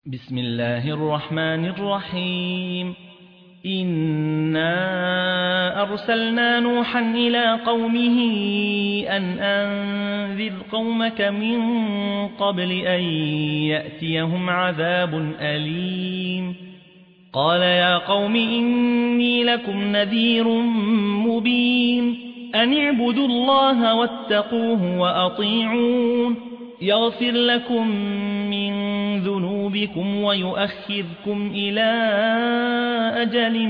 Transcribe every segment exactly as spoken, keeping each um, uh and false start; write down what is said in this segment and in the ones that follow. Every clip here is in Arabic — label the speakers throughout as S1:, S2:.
S1: بسم الله الرحمن الرحيم. إنا أرسلنا نوحا إلى قومه أن أنذر قومك من قبل أن يأتيهم عذاب أليم. قال يا قوم إني لكم نذير مبين أن اعبدوا الله واتقوه وأطيعون يغفر لكم من ذنوبكم ويؤخركم إلى أجل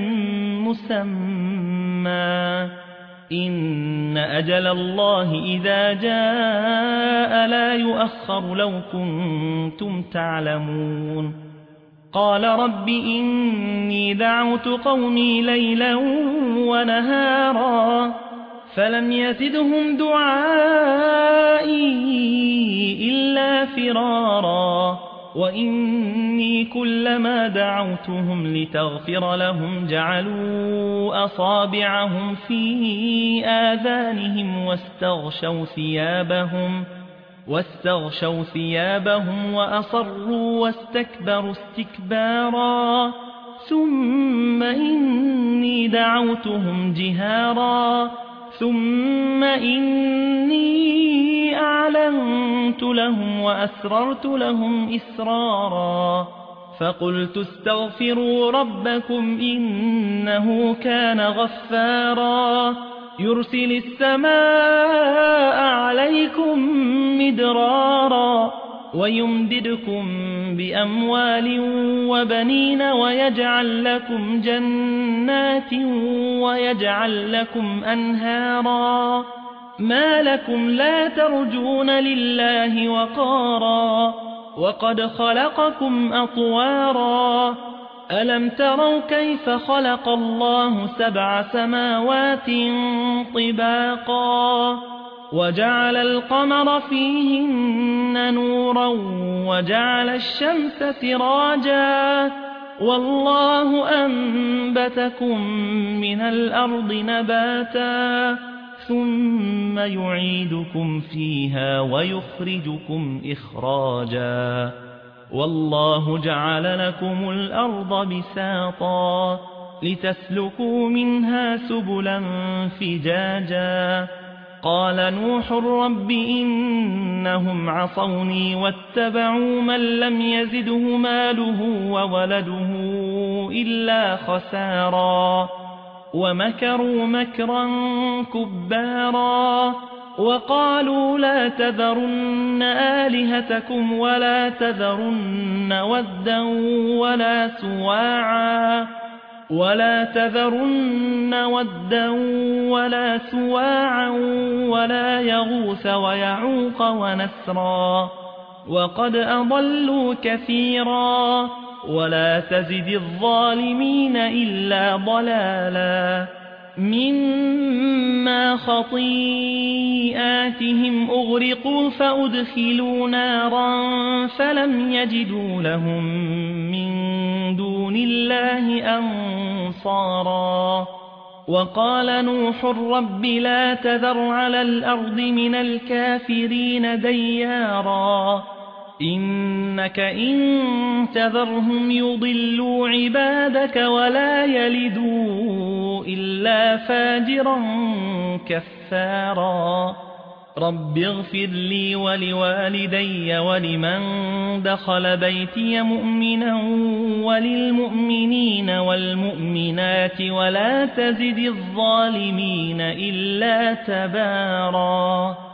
S1: مسمى إن أجل الله إذا جاء لا يؤخر لو كنتم تعلمون. قال رب إني دعوت قومي ليلا ونهارا فلم يزدهم دعائي إلا فرارا وإني كلما دعوتهم لتغفر لهم جعلوا أصابعهم في آذانهم واستغشوا ثيابهم واستغشوا ثيابهم وأصروا واستكبروا استكبارا ثم إني دعوتهم جهارا ثم إني أعلنت لهم وأسررت لهم إسرارا فقلت استغفروا ربكم إنه كان غفارا يرسل السماء عليكم مدرارا ويمددكم بأموال وبنين ويجعل لكم جنات ويجعل لكم أنهارا ما لكم لا ترجون لله وقارا وقد خلقكم أطوارا ألم تروا كيف خلق الله سبع سماوات طباقا وجعل القمر فيهن نورا وجعل الشمس سراجا والله أنبتكم من الأرض نباتا ثم يعيدكم فيها ويخرجكم إخراجا والله جعل لكم الأرض بساطا لتسلكوا منها سبلا فجاجا قال نوح رب إنهم عصوني واتبعوا من لم يزده ماله وولده إلا خسارا ومكروا مكرا كبارا وقالوا لا تذرن آلهتكم ولا تذرن ودا ولا سواعا ولا تذرن ودا ولا سواعا ولا يغوث ويعوق ونسرا وقد أضلوا كثيرا ولا تزد الظالمين إلا ضلالا مما خطيئاتهم أغرقوا فأدخلوا نارا فلم يجدوا لهم من دون الله أنصارا وقال نوح رب لا تذر على الأرض من الكافرين ديارا إنك إن تذرهم يضلوا عبادك ولا يلدوا إلا فاجرا كفارا رب اغفر لي ولوالدي ولمن دخل بيتي مؤمنا وللمؤمنين والمؤمنات ولا تزد الظالمين إلا تبارا.